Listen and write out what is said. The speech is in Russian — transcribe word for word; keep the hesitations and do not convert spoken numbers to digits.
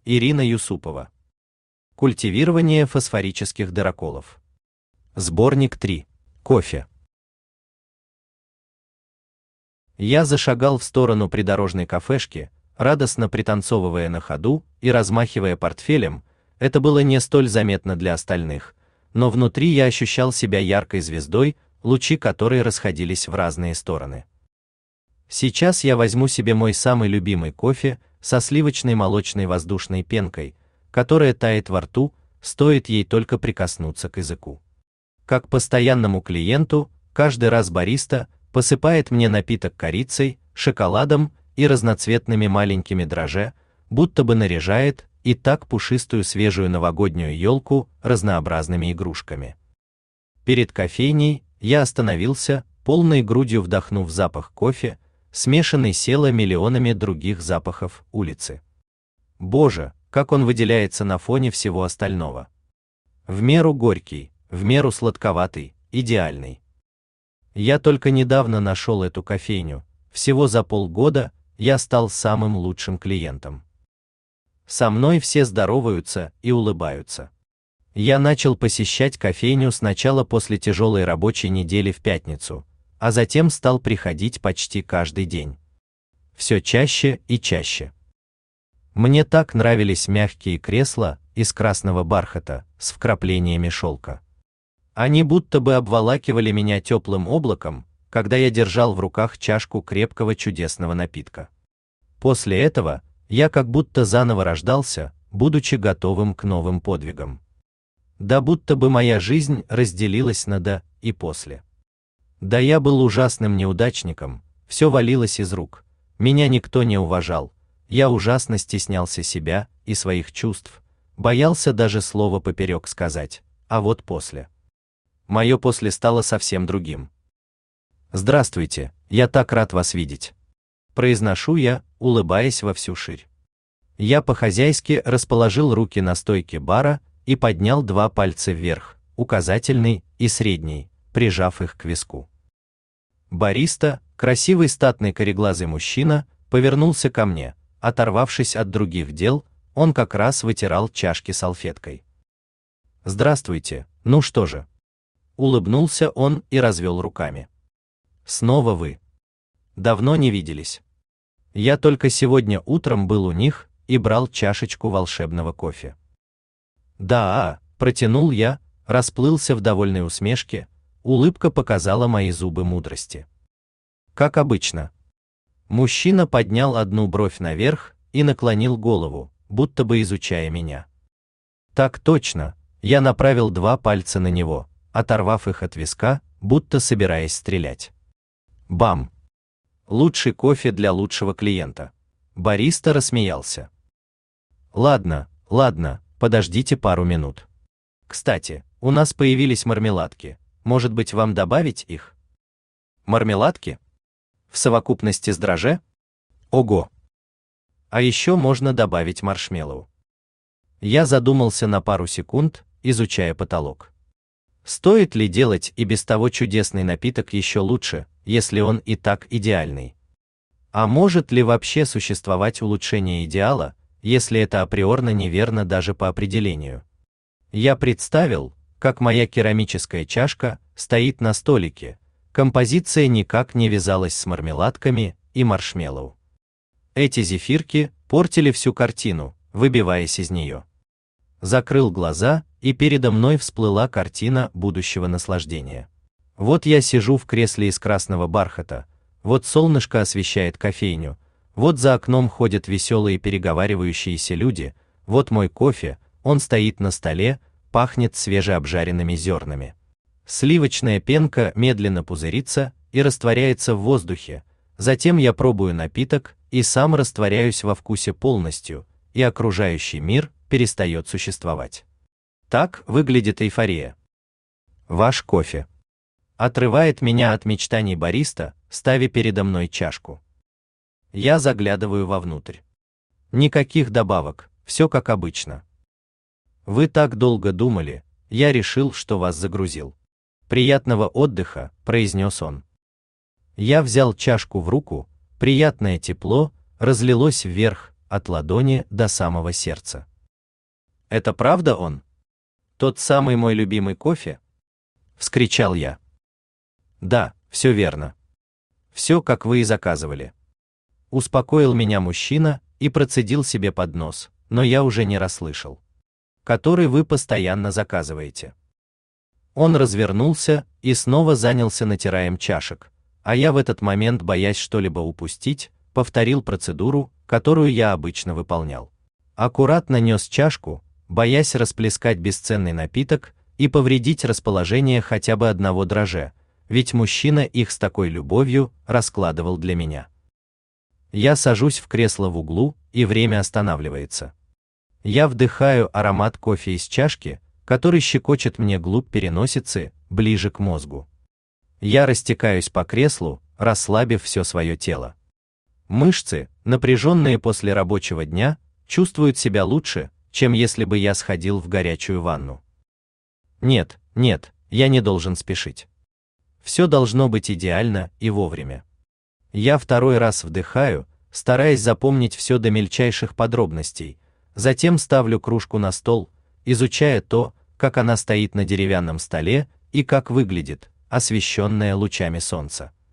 Ирина Юсупова. Культивирование фосфорических дыроколов. Сборник три. Кофе. Я зашагал в сторону придорожной кафешки, радостно пританцовывая на ходу и размахивая портфелем. Это было не столь заметно для остальных, но внутри я ощущал себя яркой звездой, лучи которой расходились в разные стороны. Сейчас я возьму себе мой самый любимый кофе со сливочной молочной воздушной пенкой, которая тает во рту, стоит ей только прикоснуться к языку. Как постоянному клиенту, каждый раз бариста посыпает мне напиток корицей, шоколадом и разноцветными маленькими дрожжи, будто бы наряжает и так пушистую свежую новогоднюю елку разнообразными игрушками. Перед кофейней я остановился, полной грудью вдохнув запах кофе, смешанный села миллионами других запахов улицы. Боже, как он выделяется на фоне всего остального. В меру горький, в меру сладковатый, идеальный. Я только недавно нашел эту кофейню, всего за полгода я стал самым лучшим клиентом. Со мной все здороваются и улыбаются. Я начал посещать кофейню сначала после тяжелой рабочей недели в пятницу, а затем стал приходить почти каждый день. Все чаще и чаще. Мне так нравились мягкие кресла из красного бархата с вкраплениями шелка. Они будто бы обволакивали меня теплым облаком, когда я держал в руках чашку крепкого чудесного напитка. После этого я как будто заново рождался, будучи готовым к новым подвигам. Да будто бы моя жизнь разделилась на до и после. Да я был ужасным неудачником, все валилось из рук, меня никто не уважал, я ужасно стеснялся себя и своих чувств, боялся даже слова поперек сказать, а вот после. Мое после стало совсем другим. Здравствуйте, я так рад вас видеть. Произношу я, улыбаясь во всю ширь. Я по-хозяйски расположил руки на стойке бара и поднял два пальца вверх, указательный и средний, прижав их к виску. Бариста, красивый статный кореглазый мужчина, повернулся ко мне, оторвавшись от других дел, он как раз вытирал чашки салфеткой. Здравствуйте, ну что же? Улыбнулся он и развел руками. Снова вы. Давно не виделись. Я только сегодня утром был у них и брал чашечку волшебного кофе. Да, протянул я, расплылся в довольной усмешке, улыбка показала мои зубы мудрости. Как обычно. Мужчина поднял одну бровь наверх и наклонил голову, будто бы изучая меня. Так точно, я направил два пальца на него, оторвав их от виска, будто собираясь стрелять. Бам! Лучший кофе для лучшего клиента. Бариста рассмеялся. Ладно, ладно, подождите пару минут. Кстати, у нас появились мармеладки, может быть, вам добавить их? Мармеладки? В совокупности с дрожжи? Ого! А еще можно добавить маршмеллоу. Я задумался на пару секунд, изучая потолок. Стоит ли делать и без того чудесный напиток еще лучше, если он и так идеальный? А может ли вообще существовать улучшение идеала, если это априорно неверно даже по определению? Я представил, как моя керамическая чашка стоит на столике, композиция никак не вязалась с мармеладками и маршмеллоу. Эти зефирки портили всю картину, выбиваясь из нее. Закрыл глаза, и передо мной всплыла картина будущего наслаждения. Вот я сижу в кресле из красного бархата, вот солнышко освещает кофейню, вот за окном ходят веселые переговаривающиеся люди, вот мой кофе, он стоит на столе, пахнет свежеобжаренными зернами. Сливочная пенка медленно пузырится и растворяется в воздухе, затем я пробую напиток и сам растворяюсь во вкусе полностью, и окружающий мир перестает существовать. Так выглядит эйфория. Ваш кофе. Отрывает меня от мечтаний бариста, ставя передо мной чашку. Я заглядываю вовнутрь. Никаких добавок, все как обычно. Вы так долго думали, я решил, что вас загрузил. Приятного отдыха, произнес он. Я взял чашку в руку, приятное тепло разлилось вверх, от ладони до самого сердца. «Это правда он? Тот самый мой любимый кофе?» — вскричал я. «Да, все верно. Все, как вы и заказывали». Успокоил меня мужчина и процедил себе под нос, но я уже не расслышал. «Который вы постоянно заказываете». Он развернулся и снова занялся натираем чашек, а я в этот момент, боясь что-либо упустить, повторил процедуру, которую я обычно выполнял. Аккуратно нес чашку, боясь расплескать бесценный напиток и повредить расположение хотя бы одного драже, ведь мужчина их с такой любовью раскладывал для меня. Я сажусь в кресло в углу, и время останавливается. Я вдыхаю аромат кофе из чашки, который щекочет мне глубь переносицы, ближе к мозгу. Я растекаюсь по креслу, расслабив все свое тело. Мышцы, напряженные после рабочего дня, чувствуют себя лучше, чем если бы я сходил в горячую ванну. Нет, нет, я не должен спешить. Все должно быть идеально и вовремя. Я второй раз вдыхаю, стараясь запомнить все до мельчайших подробностей, затем ставлю кружку на стол, изучая то, как она стоит на деревянном столе и как выглядит, освещенная лучами солнца.